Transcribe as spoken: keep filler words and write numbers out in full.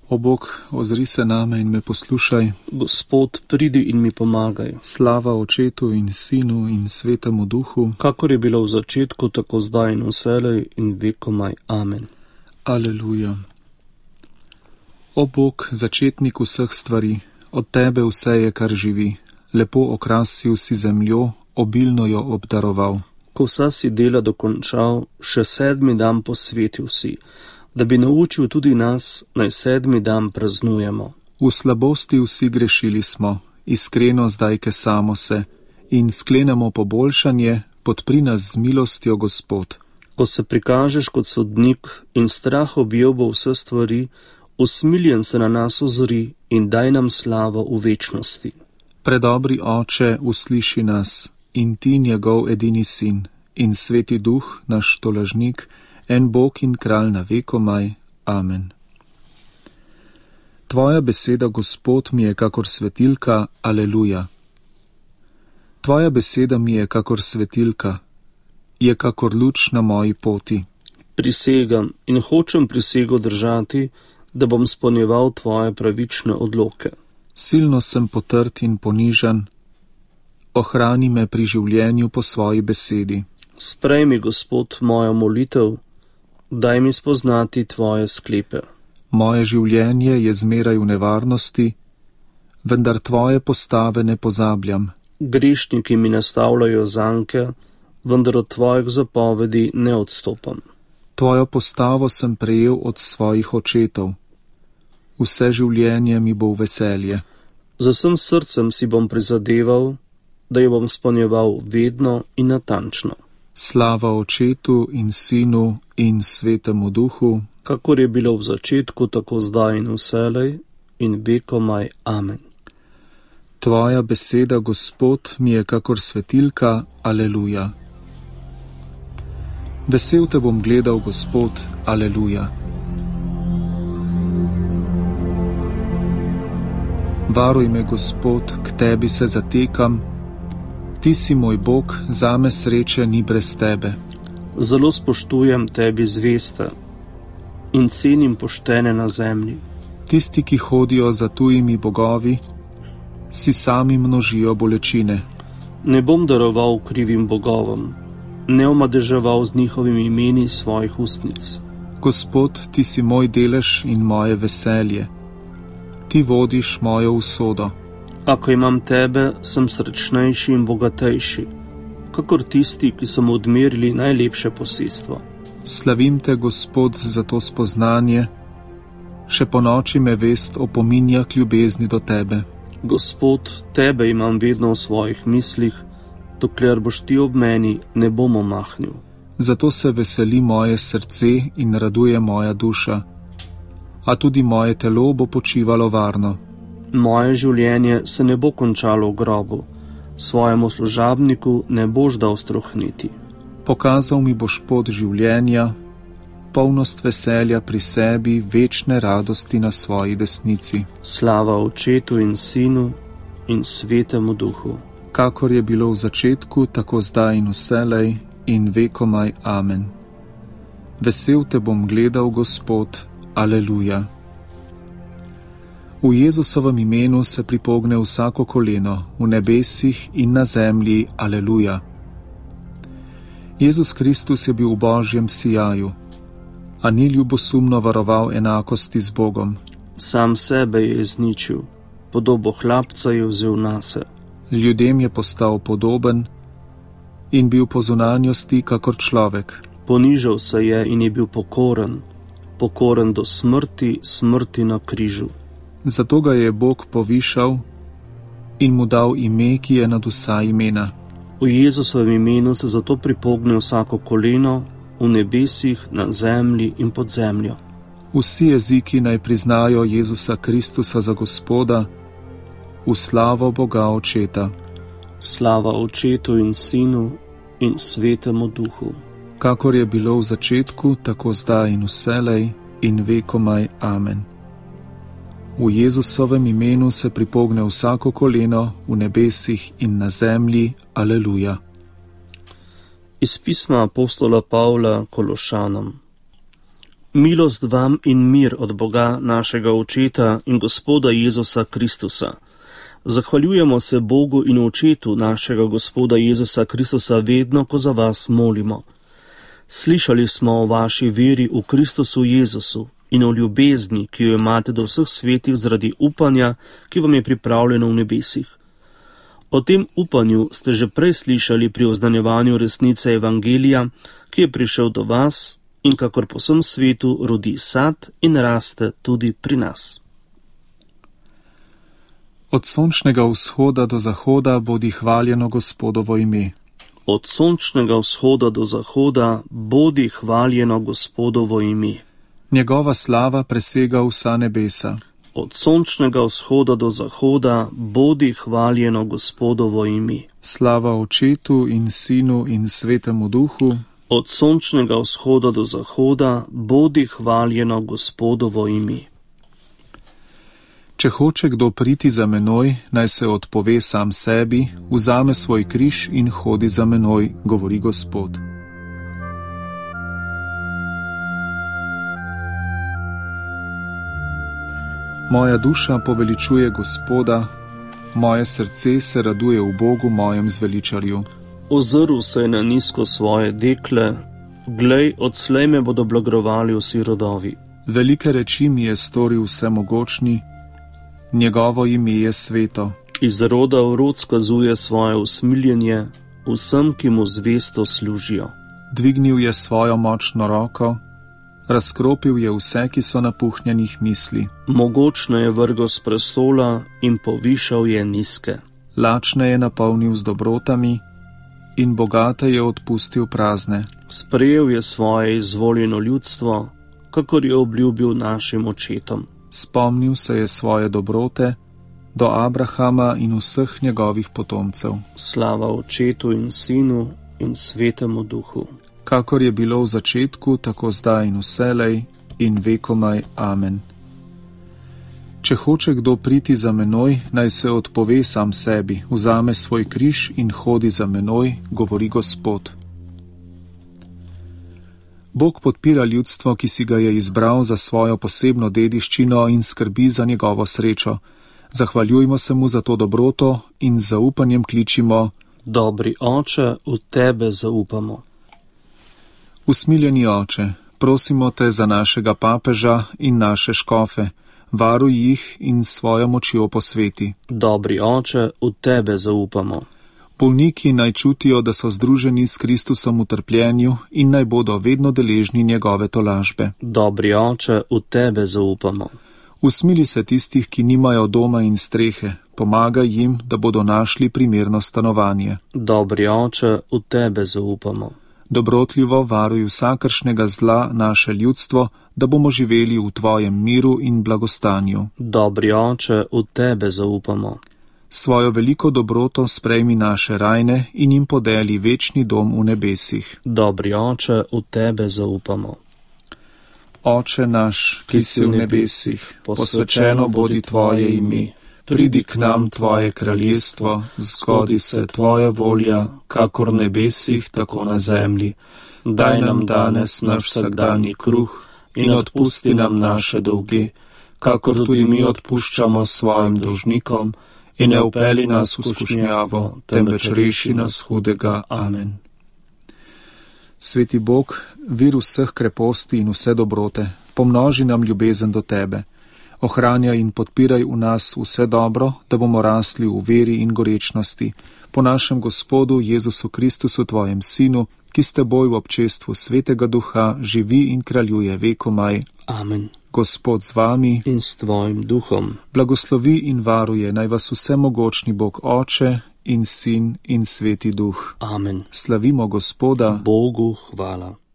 O Bog, ozri se name in me poslušaj. Gospod, pridi in mi pomagaj. Slava Očetu in Sinu in Svetemu Duhu, kakor je bilo v začetku, tako zdaj in vselej in vekomaj. Amen. Aleluja. O Bog, začetnik vseh stvari, od Tebe vse je, kar živi. Lepo okrasil si zemljo, obilno jo obdaroval. Ko vsa si dela dokončal, še sedmi dan posvetil si, da bi naučil tudi nas, naj sedmi dan praznujemo. V slabosti vsi grešili smo, iskreno zdaj kesamo se in sklenemo poboljšanje, podpri nas z milostjo, Gospod. Ko se prikažeš kot sodnik in strah objel bo vse stvari, usmiljen se na nas ozri in daj nam slavo v večnosti. Predobri Oče, usliši nas, in Ti njegov edini sin, in Sveti Duh, naš tolažnik, en Bog in kralj na vekomaj. Amen. Tvoja beseda, Gospod, mi je kakor svetilka. Aleluja. Tvoja beseda mi je kakor svetilka, je kakor luč na moji poti. Prisegam in hočem prisego držati, da bom spolnjeval Tvoje pravične odloke. Silno sem potrt in ponižan, ohrani me pri življenju po svoji besedi. Sprejmi, Gospod, mojo molitev, daj mi spoznati Tvoje sklepe. Moje življenje je zmeraj v nevarnosti, vendar Tvoje postave ne pozabljam. Grešniki mi nastavljajo zanke, vendar od Tvojih zapovedi ne odstopam. Tvojo postavo sem prejel od svojih očetov. Vse življenje mi bo v veselje. Z vsem srcem si bom prizadeval, da jo bom spolnjeval vedno in natančno. Slava Očetu in Sinu in Svetemu Duhu, kakor je bilo v začetku, tako zdaj in vselej in vekomaj. Amen. Tvoja beseda, Gospod, mi je kakor svetilka. Aleluja. Vesel te bom gledal, Gospod. Aleluja. Varuj me, Gospod, k Tebi se zatekam. Ti si moj Bog, zame sreče ni brez Tebe. Zelo spoštujem Tebi zveste in cenim poštene na zemlji. Tisti, ki hodijo za tujimi bogovi, si sami množijo bolečine. Ne bom daroval krivim bogovom, ne omadeževal z njihovimi imeni svojih ustnic. Gospod, Ti si moj delež in moje veselje. Ti vodiš mojo usodo. Ako imam Tebe, sem srečnejši in bogatejši, kakor tisti, ki so mu odmerili najlepše posestvo. Slavim Te, Gospod, za to spoznanje, še po noči me vest opominja k ljubezni do Tebe. Gospod, Tebe imam vedno v svojih mislih, dokler boš Ti ob meni, ne bom omahnil. Zato se veseli moje srce in raduje moja duša, a tudi moje telo bo počivalo varno. Moje življenje se ne bo končalo v grobu, svojemu služabniku ne boš dal strohniti. Pokazal mi boš pot življenja, polnost veselja pri sebi, večne radosti na svoji desnici. Slava Očetu in Sinu in Svetemu Duhu, kakor je bilo v začetku, tako zdaj in vselej in vekomaj. Amen. Vesel te bom gledal, Gospod. Aleluja. V Jezusovem imenu se pripogne vsako koleno, v nebesih in na zemlji. Aleluja. Jezus Kristus je bil v Božjem sijaju, a ni ljubosumno varoval enakosti z Bogom. Sam sebe je izničil, podobo hlapca je vzel nase. Ljudem je postal podoben in bil po zunanjosti kakor človek. Ponižal se je in je bil pokoren, pokoren do smrti, smrti na križu. Zato ga je Bog povišal in mu dal ime, ki je nad vsa imena. V Jezusovem imenu se zato pripogne vsako koleno, v nebesih, na zemlji in pod zemljo. Vsi jeziki naj priznajo Jezusa Kristusa za Gospoda, v slavo Boga Očeta. Slava Očetu in Sinu in Svetemu Duhu, kakor je bilo v začetku, tako zdaj in vselej in vekomaj. Amen. V Jezusovem imenu se pripogne vsako koleno, v nebesih in na zemlji. Aleluja. Iz pisma apostola Pavla Kološanom. Milost vam in mir od Boga našega Očeta in Gospoda Jezusa Kristusa. Zahvaljujemo se Bogu in Očetu našega Gospoda Jezusa Kristusa vedno, ko za vas molimo. Slišali smo o vaši veri v Kristusu Jezusu in o ljubezni, ki jo imate do vseh svetih zaradi upanja, ki vam je pripravljeno v nebesih. O tem upanju ste že prej slišali pri oznanjevanju resnice Evangelija, ki je prišel do vas in kakor po vsem svetu rodi sad in raste tudi pri nas. Od sončnega vzhoda do zahoda bodi hvaljeno Gospodovo ime. Od sončnega vzhoda do zahoda bodi hvaljeno Gospodovo ime. Njegova slava presega vsa nebesa. Od sončnega vzhoda do zahoda bodi hvaljeno Gospodovo ime. Slava Očetu in Sinu in Svetemu Duhu. Od sončnega vzhoda do zahoda bodi hvaljeno Gospodovo ime. Če hoče kdo priti za menoj, naj se odpove sam sebi, vzame svoj križ in hodi za menoj, govori Gospod. Moja duša poveličuje Gospoda, moje srce se raduje v Bogu, mojem zveličarju. Ozrl se je na nizko svoje dekle, glej, odslej me bodo blagrovali vsi rodovi. Velike reči mi je storil vsemogočni, njegovo ime je sveto. Iz roda v rod skazuje svoje usmiljenje vsem, ki mu zvesto služijo. Dvignil je svojo močno roko, razkropil je vse, ki so napuhnjenih misli. Mogočne je vrgel s prestola in povišal je nizke. Lačne je napolnil z dobrotami in bogate je odpustil prazne. Sprejel je svoje izvoljeno ljudstvo, kakor je obljubil našim očetom. Spomnil se je svoje dobrote do Abrahama in vseh njegovih potomcev. Slava Očetu in Sinu in Svetemu Duhu. Kakor je bilo v začetku, tako zdaj in vselej in vekomaj. Amen. Če hoče kdo priti za menoj, naj se odpove sam sebi, vzame svoj križ in hodi za menoj, govori Gospod. Bog podpira ljudstvo, ki si ga je izbral za svojo posebno dediščino in skrbi za njegovo srečo. Zahvaljujmo se mu za to dobroto in z zaupanjem kličimo: Dobri Oče, v tebe zaupamo. Usmiljeni Oče, prosimo te za našega papeža in naše škofe, varuj jih in svojo močjo posveti. Dobri Oče, v tebe zaupamo. Bolniki naj čutijo, da so združeni s Kristusom v trpljenju in naj bodo vedno deležni njegove tolažbe. Dobri Oče, v tebe zaupamo. Usmili se tistih, ki nimajo doma in strehe, pomagaj jim, da bodo našli primerno stanovanje. Dobri Oče, v tebe zaupamo. Dobrotljivo varuj vsakršnega zla naše ljudstvo, da bomo živeli v tvojem miru in blagostanju. Dobri Oče, v tebe zaupamo. Svojo veliko dobroto sprejmi naše rajne in jim podeli večni dom v nebesih. Dobri Oče, v tebe zaupamo. Oče naš, ki si v nebesih, posvečeno bodi tvoje ime, pridi k nam tvoje kraljestvo, zgodi se tvoja volja, kakor v nebesih, tako na zemlji. Daj nam danes naš vsakdanji kruh in odpusti nam naše dolge, kakor tudi mi odpuščamo svojim dolžnikom, in ne vpelji nas v skušnjavo, temveč reši nas hudega. Amen. Sveti Bog, vir vseh kreposti in vse dobrote, pomnoži nam ljubezen do tebe. Ohranjaj in podpiraj v nas vse dobro, da bomo rasli v veri in gorečnosti. Po našem Gospodu Jezusu Kristusu, tvojem Sinu, ki s teboj v občestvu Svetega Duha živi in kraljuje vekomaj. Amen. Gospod z vami in s tvojim duhom. Blagoslovi in varuje naj vas vsemogočni Bog Oče in Sin in Sveti Duh. Amen. Slavimo Gospoda. Bogu hvala.